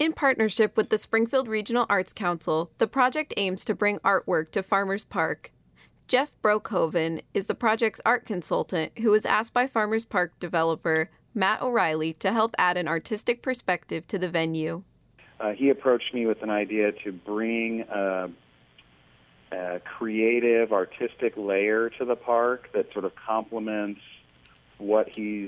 In partnership with the Springfield Regional Arts Council, the project aims to bring artwork to Farmers Park. Jeff Broekhoven is the project's art consultant who was asked by Farmers Park developer Matt O'Reilly to help add an artistic perspective to the venue. He approached me with an idea to bring a creative, artistic layer to the park that sort of complements what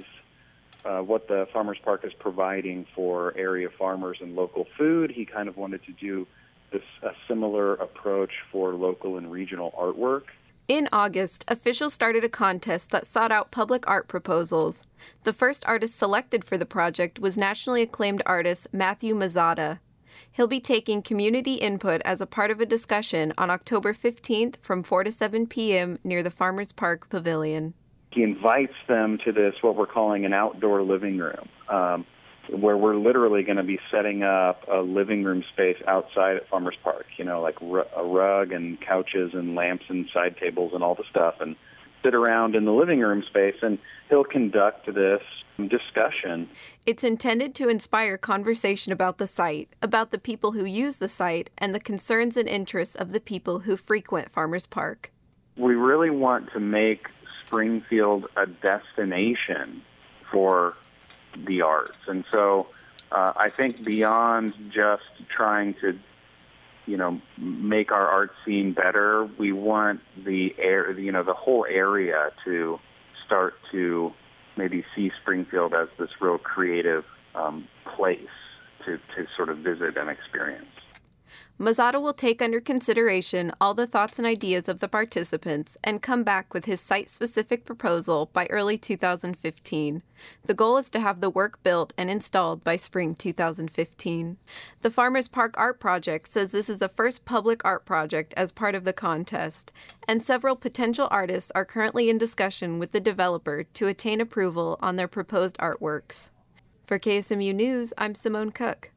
the Farmers Park is providing for area farmers and local food. He kind of wanted to do a similar approach for local and regional artwork. In August, officials started a contest that sought out public art proposals. The first artist selected for the project was nationally acclaimed artist Matthew Mazzata. He'll be taking community input as a part of a discussion on October 15th from 4 to 7 p.m. near the Farmers Park Pavilion. He invites them to this, what we're calling an outdoor living room, where we're literally going to be setting up a living room space outside at Farmers Park, like a rug and couches and lamps and side tables and all the stuff, and sit around in the living room space, and he'll conduct this discussion. It's intended to inspire conversation about the site, about the people who use the site, and the concerns and interests of the people who frequent Farmers Park. We really want to make Springfield a destination for the arts. And so I think beyond just trying to, make our art scene better, we want the whole area to start to maybe see Springfield as this real creative place to sort of visit and experience. Mazzata will take under consideration all the thoughts and ideas of the participants and come back with his site-specific proposal by early 2015. The goal is to have the work built and installed by spring 2015. The Farmers Park Art Project says this is the first public art project as part of the contest, and several potential artists are currently in discussion with the developer to attain approval on their proposed artworks. For KSMU News, I'm Simone Cook.